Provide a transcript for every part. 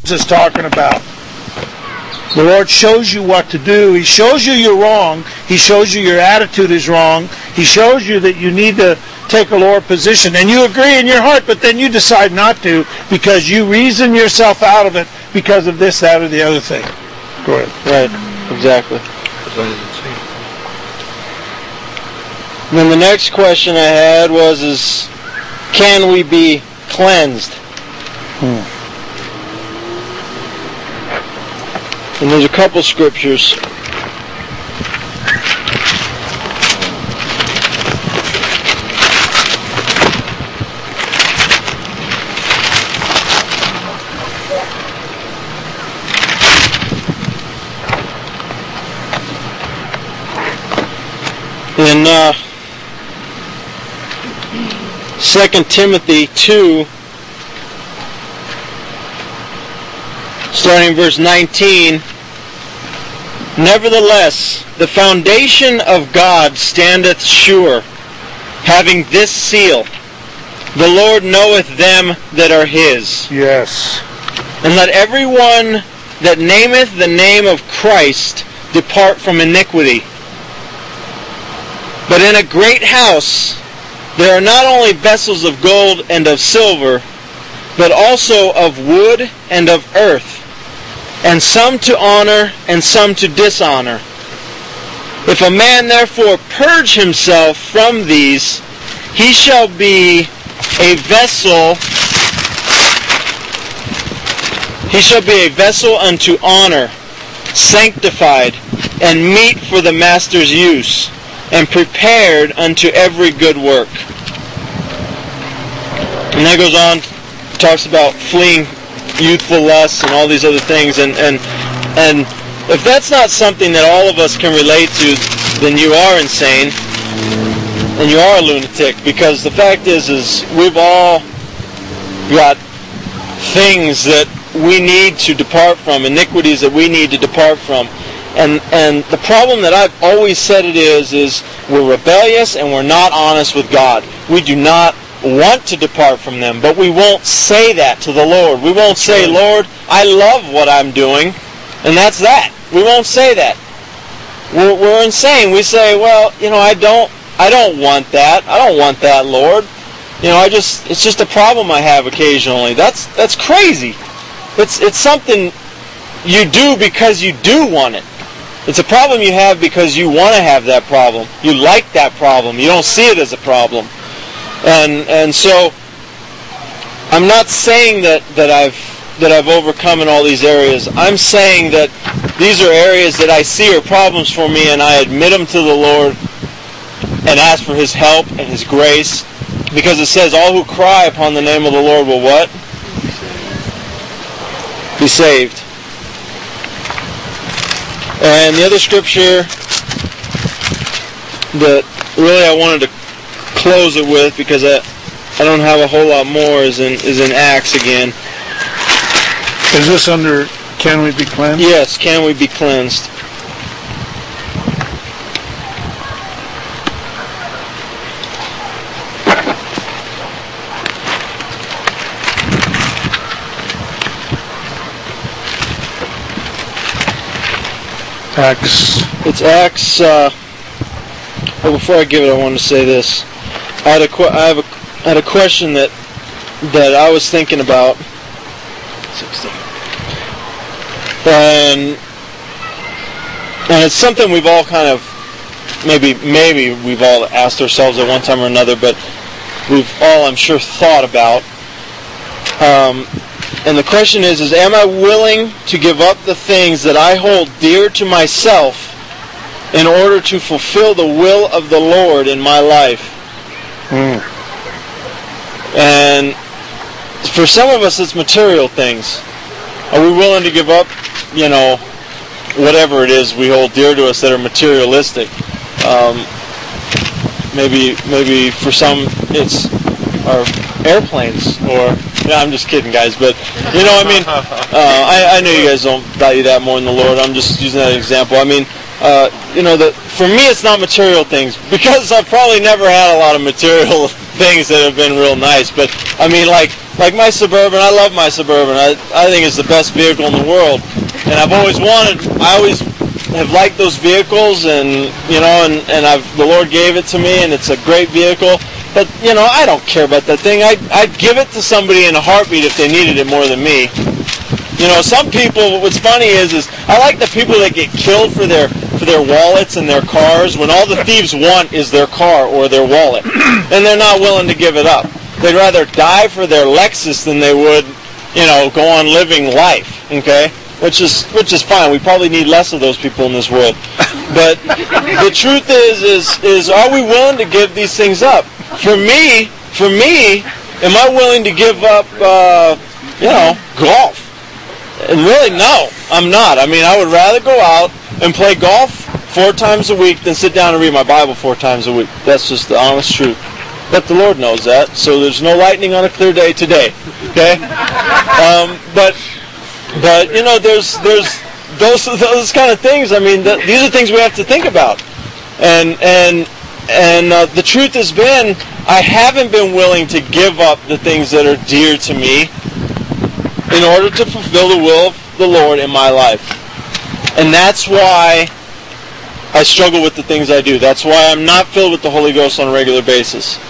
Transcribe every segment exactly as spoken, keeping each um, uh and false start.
is talking about. The Lord shows you what to do. He shows you you're wrong. He shows you your attitude is wrong. He shows you that you need to take a lower position. And you agree in your heart, but then you decide not to because you reason yourself out of it because of this, that, or the other thing. Go ahead. Right, exactly. And then the next question I had was, is can we be cleansed? Hmm. And there's a couple scriptures. In uh, Second Timothy two, starting verse nineteen, nevertheless, the foundation of God standeth sure, having this seal, the Lord knoweth them that are his. Yes. And let every one that nameth the name of Christ depart from iniquity. But in a great house there are not only vessels of gold and of silver, but also of wood and of earth, and some to honor and some to dishonor. If a man therefore purge himself from these, he shall be a vessel, he shall be a vessel unto honor, sanctified, and meet for the master's use, and prepared unto every good work. And that goes on, talks about fleeing youthful lusts and all these other things, and and and if that's not something that all of us can relate to, then you are insane, and you are a lunatic, because the fact is, is we've all got things that we need to depart from, iniquities that we need to depart from. And and the problem that I've always said it is, is we're rebellious and we're not honest with God. We do not want to depart from them, but we won't say that to the Lord. We won't say, Lord, I love what I'm doing, and that's that. We won't say that. We're, we're insane. We say, well, you know, I don't, I don't want that. I don't want that, Lord. You know, I just, it's just a problem I have occasionally. That's that's crazy. It's it's something you do because you do want it. It's a problem you have because you want to have that problem. You like that problem. You don't see it as a problem. And and so I'm not saying that, that I've that I've overcome in all these areas. I'm saying that these are areas that I see are problems for me, and I admit them to the Lord and ask for His help and His grace, because it says all who cry upon the name of the Lord will what? Be saved. And the other scripture that really I wanted to close it with, because I, I don't have a whole lot more, is in is in Acts again. Is this under can we be cleansed? Yes, can we be cleansed? Acts. It's Acts. Uh, well, before I give it, I want to say this. I had a que- I have a I had a question that that I was thinking about. Sixteen. And and it's something we've all kind of maybe maybe we've all asked ourselves at one time or another, but we've all, I'm sure, thought about. Um, And the question is, is am I willing to give up the things that I hold dear to myself in order to fulfill the will of the Lord in my life? Mm. And for some of us, it's material things. Are we willing to give up, you know, whatever it is we hold dear to us that are materialistic? Um, maybe, maybe for some, it's our airplanes, or... Yeah, I'm just kidding, guys, but, you know, I mean, uh, I, I know you guys don't value that more than the Lord. I'm just using that example. I mean, uh, you know, that for me it's not material things, because I've probably never had a lot of material things that have been real nice, but, I mean, like, like my Suburban, I love my Suburban. I, I think it's the best vehicle in the world. And I've always wanted, I always have liked those vehicles, and, you know, and, and I've, the Lord gave it to me, and it's a great vehicle. But, you know, I don't care about that thing. I, I'd give it to somebody in a heartbeat if they needed it more than me. You know, some people, what's funny is, is I like the people that get killed for their for their wallets and their cars when all the thieves want is their car or their wallet. And they're not willing to give it up. They'd rather die for their Lexus than they would, you know, go on living life, okay? Which is which is fine. We probably need less of those people in this world. But the truth is, is, is are we willing to give these things up? For me, for me, am I willing to give up, uh, you know, golf? And really, no, I'm not. I mean, I would rather go out and play golf four times a week than sit down and read my Bible four times a week. That's just the honest truth. But the Lord knows that, so there's no lightning on a clear day today. Okay? Um, but, but you know, there's there's those those kind of things. I mean, th- these are things we have to think about. And and and uh, the truth has been, I haven't been willing to give up the things that are dear to me in order to fulfill the will of the Lord in my life. And that's why I struggle with the things I do. That's why I'm not filled with the Holy Ghost on a regular basis.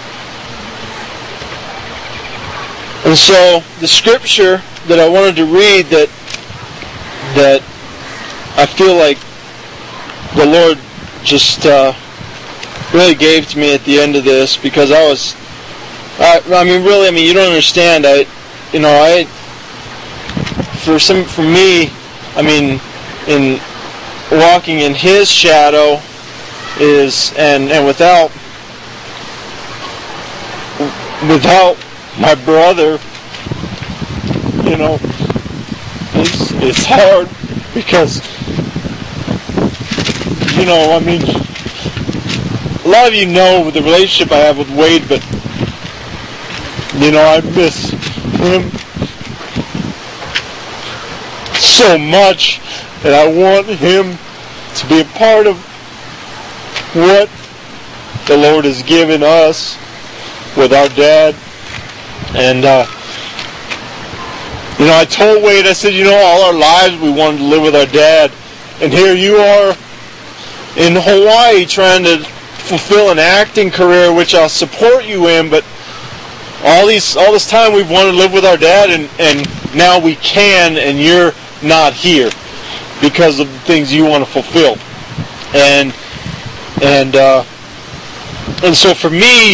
And so the scripture that I wanted to read that that I feel like the Lord just uh, really gave to me at the end of this, because I was, I, I mean, really, I mean, you don't understand. I, you know, I, for some, for me, I mean, in walking in His shadow is, and and without, without my brother, you know, it's it's hard because, you know, I mean, a lot of you know the relationship I have with Wade, but, you know, I miss him so much, and I want him to be a part of what the Lord has given us with our dad. And, uh, you know, I told Wade, I said, you know, all our lives we wanted to live with our dad, and here you are in Hawaii trying to fulfill an acting career, which I'll support you in, but all these all this time we've wanted to live with our dad, and, and now we can, and you're not here because of the things you want to fulfill. And and uh, and so for me,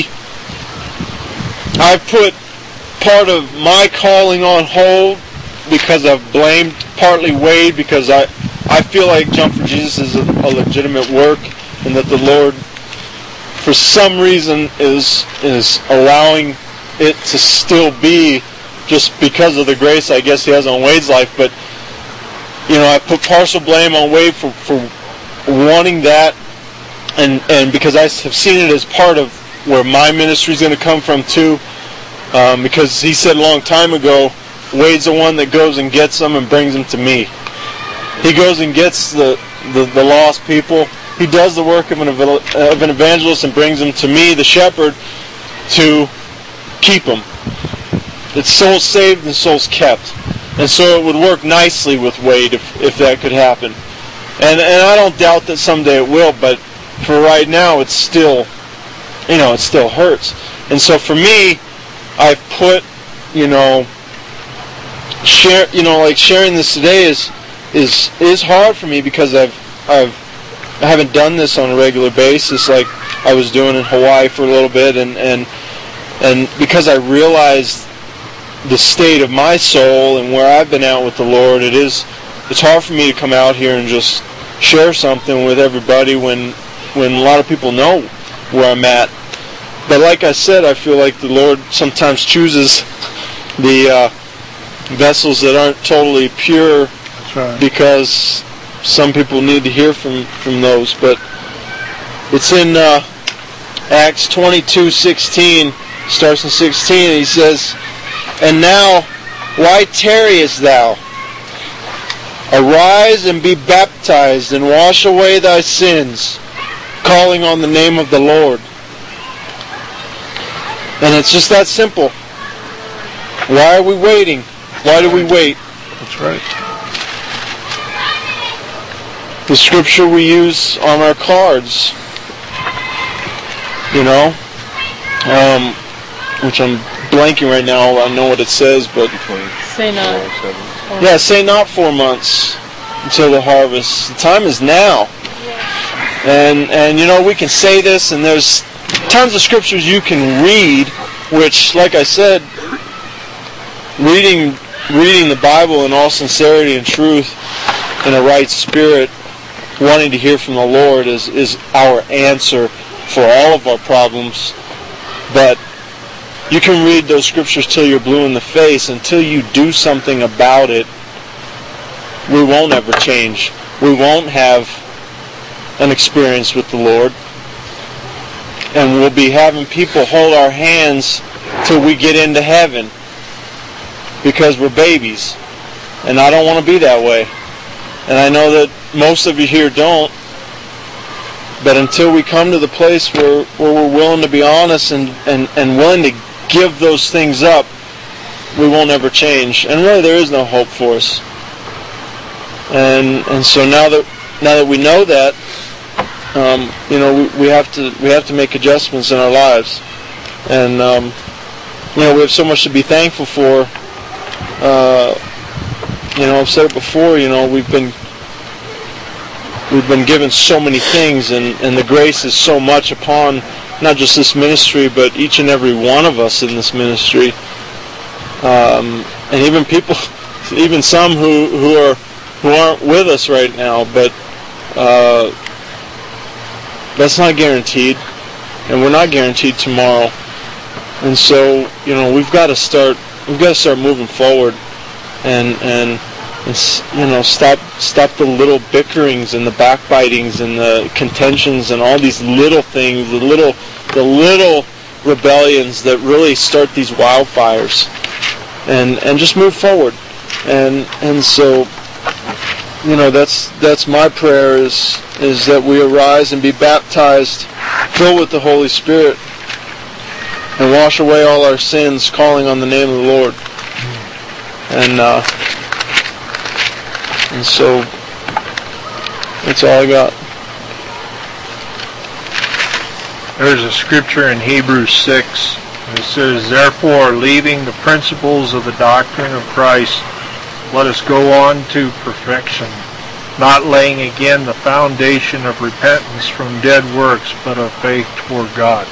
I put part of my calling on hold because I've blamed partly Wade, because I, I feel like Jump for Jesus is a, a legitimate work, and that the Lord, for some reason, is is allowing it to still be, just because of the grace I guess He has on Wade's life. But, you know, I put partial blame on Wade for, for wanting that, and, and because I have seen it as part of where my ministry is going to come from too. Um, because he said a long time ago, Wade's the one that goes and gets them and brings them to me. He goes and gets the, the, the lost people. He does the work of an, of an evangelist and brings them to me, the shepherd, to keep them. It's souls saved and souls kept. And so it would work nicely with Wade if, if that could happen. And and I don't doubt that someday it will, but for right now it's still, you know, it still hurts. And so for me, I've put, you know, share, you know, like sharing this today is is is hard for me, because I've I've I haven't done this on a regular basis like I was doing in Hawaii for a little bit, and and and because I realized the state of my soul and where I've been at with the Lord, it is it's hard for me to come out here and just share something with everybody when when a lot of people know where I'm at. But like I said, I feel like the Lord sometimes chooses the uh, vessels that aren't totally pure. That's right. Because some people need to hear from, from those. But it's in uh, Acts twenty-two sixteen, starts in sixteen, and he says, "And now, why tarriest thou? Arise and be baptized, and wash away thy sins, calling on the name of the Lord." And it's just that simple. Why are we waiting? Why do we wait? That's right. The scripture we use on our cards, you know, um, which I'm blanking right now. I know what it says, but say not. Yeah, say not four months until the harvest. The time is now. And and you know, we can say this, and there's tons of scriptures you can read, which, like I said, reading reading the Bible in all sincerity and truth, in a right spirit, wanting to hear from the Lord is, is our answer for all of our problems. But you can read those scriptures till you're blue in the face. Until you do something about it, we won't ever change. We won't have an experience with the Lord. And we'll be having people hold our hands till we get into heaven because we're babies. And I don't want to be that way. And I know that most of you here don't. But until we come to the place where, where we're willing to be honest and, and, and willing to give those things up, we won't ever change. And really there is no hope for us. And and so now that now that we know that, um, you know, we, we have to we have to make adjustments in our lives. And um, you know, we have so much to be thankful for. Uh, you know, I've said it before, you know, we've been We've been given so many things, and, and the grace is so much upon not just this ministry, but each and every one of us in this ministry. Um, and even people, even some who, who are who aren't with us right now, but uh, that's not guaranteed, and we're not guaranteed tomorrow. And so, you know, we've got to start. We've got to start moving forward, and and. And, you know, stop stop the little bickerings and the backbitings and the contentions and all these little things, the little the little rebellions that really start these wildfires, and and just move forward. And and so, you know, that's that's my prayer is is that we arise and be baptized, filled with the Holy Spirit, and wash away all our sins, calling on the name of the Lord. And uh, And so, that's all I got. There's a scripture in Hebrews six. It says, "Therefore, leaving the principles of the doctrine of Christ, let us go on to perfection, not laying again the foundation of repentance from dead works, but of faith toward God."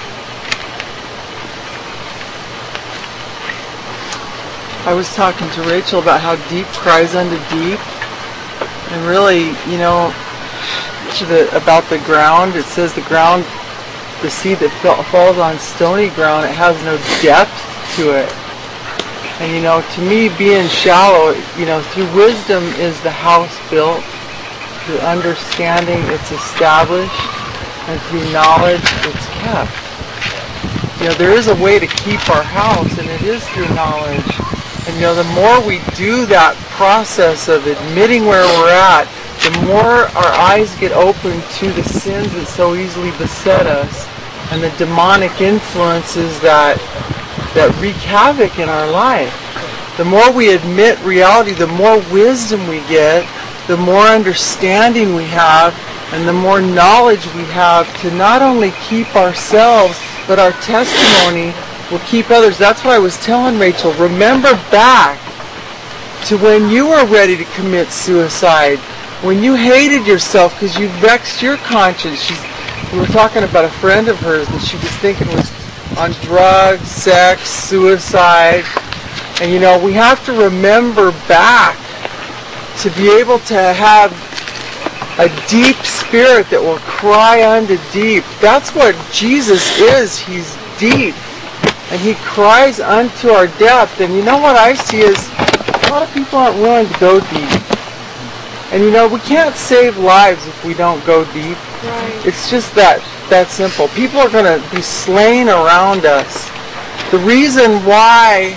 I was talking to Rachel about how deep cries unto deep. And really, you know, to the, about the ground, it says the ground, the seed that fell, falls on stony ground, it has no depth to it. And, you know, to me, being shallow, you know, through wisdom is the house built. Through understanding, it's established. And through knowledge, it's kept. You know, there is a way to keep our house, and it is through knowledge. And, you know, the more we do that process of admitting where we're at, the more our eyes get open to the sins that so easily beset us and the demonic influences that that wreak havoc in our life. The more we admit reality, the more wisdom we get, the more understanding we have, and the more knowledge we have to not only keep ourselves, but our testimony will keep others. That's what I was telling Rachel. Remember back to when you were ready to commit suicide, when you hated yourself because you vexed your conscience. She's, we were talking about a friend of hers that she was thinking was on drugs, sex, suicide. And you know, we have to remember back to be able to have a deep spirit that will cry unto deep. That's what Jesus is. He's deep. And he cries unto our depth. And you know what I see is a lot of people aren't willing to go deep. And you know, we can't save lives if we don't go deep. Right. It's just that that simple. People are going to be slain around us. The reason why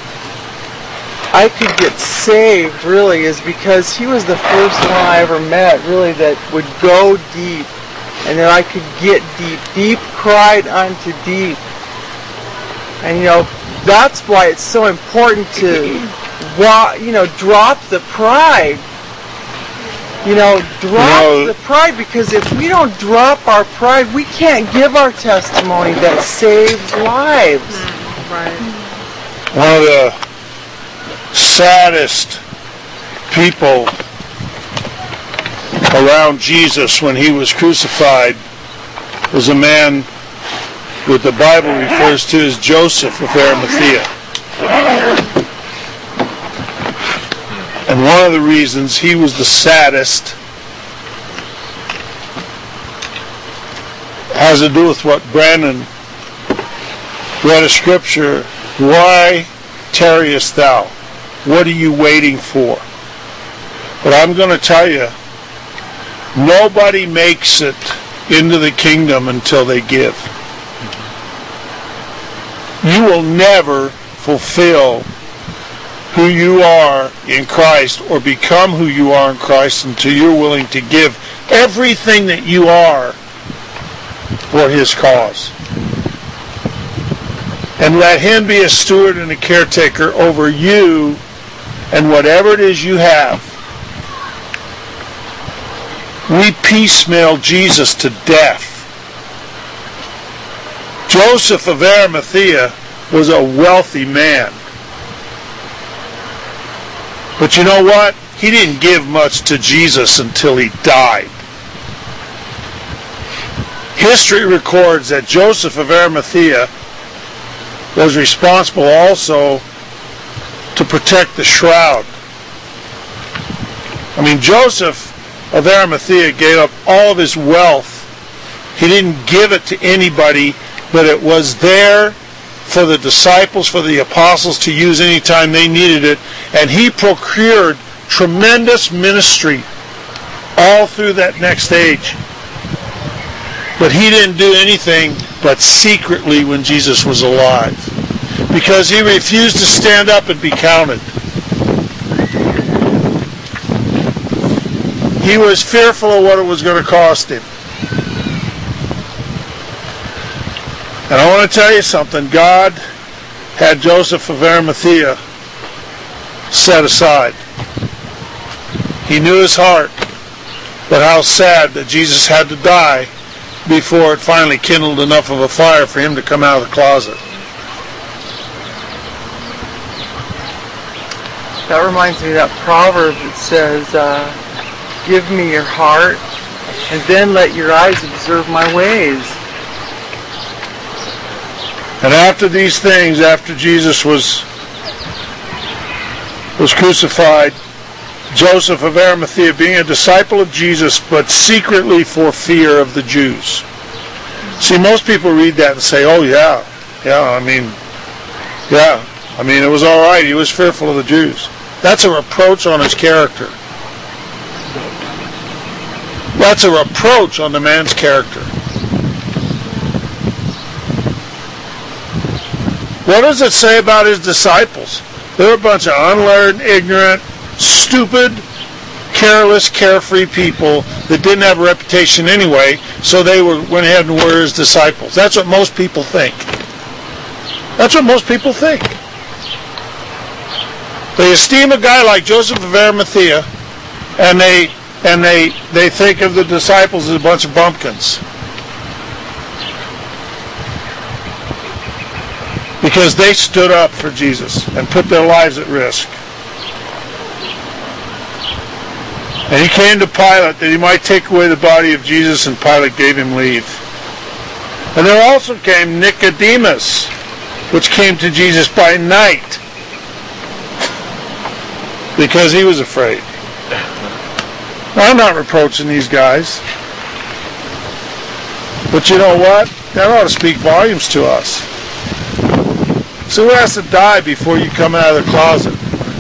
I could get saved really is because he was the first one I ever met really that would go deep. And that I could get deep. Deep cried unto deep. And you know, that's why it's so important to, you know, drop the pride. You know, drop You know, the pride, because if we don't drop our pride, we can't give our testimony that saves lives. Right. one of the saddest people around Jesus when he was crucified was a man that the Bible refers to as Joseph of Arimathea. And one of the reasons he was the saddest has to do with what Brandon read a scripture, why tarriest thou? What are you waiting for? But I'm going to tell you, nobody makes it into the kingdom until they give. You will never fulfill who you are in Christ or become who you are in Christ until you're willing to give everything that you are for his cause. And let him be a steward and a caretaker over you and whatever it is you have. We piecemeal Jesus to death. Joseph of Arimathea was a wealthy man. But you know what? He didn't give much to Jesus until he died. History records that Joseph of Arimathea was responsible also to protect the shroud. I mean, Joseph of Arimathea gave up all of his wealth. He didn't give it to anybody, but it was there for the disciples, for the apostles to use anytime they needed it. And he procured tremendous ministry all through that next age. But he didn't do anything but secretly when Jesus was alive, because he refused to stand up and be counted. He was fearful of what it was going to cost him. And I want to tell you something. God had Joseph of Arimathea set aside. He knew his heart, but how sad that Jesus had to die before it finally kindled enough of a fire for him to come out of the closet. That reminds me of that proverb that says, uh, give me your heart, and then let your eyes observe my ways. And after these things, after Jesus was was crucified, Joseph of Arimathea, being a disciple of Jesus, but secretly for fear of the Jews. See, most people read that and say, oh yeah, yeah, I mean, yeah, I mean, it was all right. He was fearful of the Jews. That's a reproach on his character. That's a reproach on the man's character. What does it say about his disciples? They're a bunch of unlearned, ignorant, stupid, careless, carefree people that didn't have a reputation anyway, so they were went ahead and were his disciples. That's what most people think. That's what most people think. They esteem a guy like Joseph of Arimathea, and they and they they think of the disciples as a bunch of bumpkins. Because they stood up for Jesus and put their lives at risk. And he came to Pilate that he might take away the body of Jesus, and Pilate gave him leave. And there also came Nicodemus, which came to Jesus by night, because he was afraid. I'm not reproaching these guys. But you know what? That ought to speak volumes to us. So who has to die before you come out of the closet?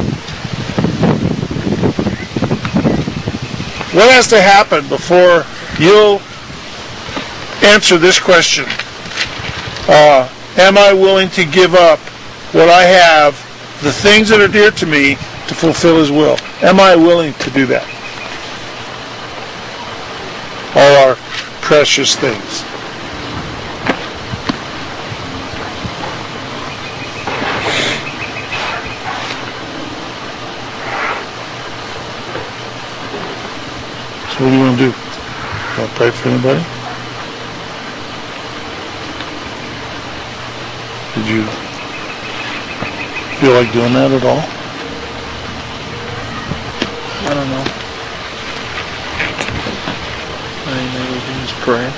What has to happen before you'll answer this question? Uh, am I willing to give up what I have, the things that are dear to me, to fulfill his will? Am I willing to do that? All our precious things. So what do you want to do? Want to pray for anybody? Did you feel like doing that at all? I don't know. I think maybe we can just pray.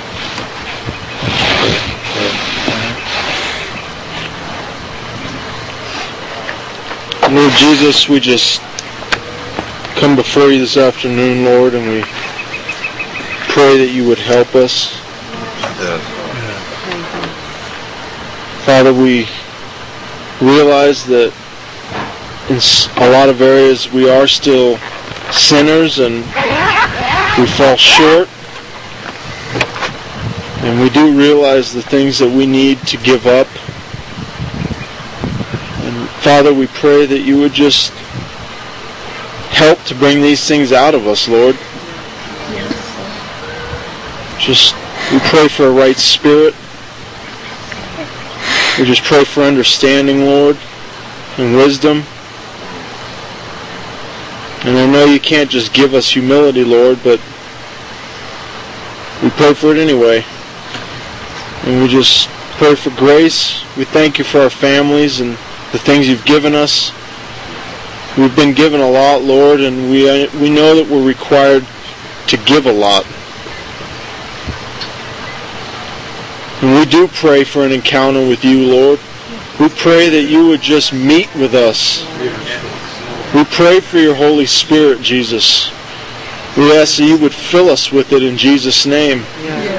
Lord Jesus, we just come before you this afternoon, Lord, and we pray that you would help us. Father, we realize that in a lot of areas we are still sinners and we fall short. And we do realize the things that we need to give up. And Father, we pray that you would just help to bring these things out of us, Lord. Just, we pray for a right spirit. We just pray for understanding, Lord, and wisdom. And I know you can't just give us humility, Lord, but we pray for it anyway. And we just pray for grace. We thank you for our families and the things you've given us. We've been given a lot, Lord, and we we know that we're required to give a lot. And we do pray for an encounter with you, Lord. We pray that you would just meet with us. We pray for your Holy Spirit, Jesus. We ask that you would fill us with it in Jesus' name. Yeah.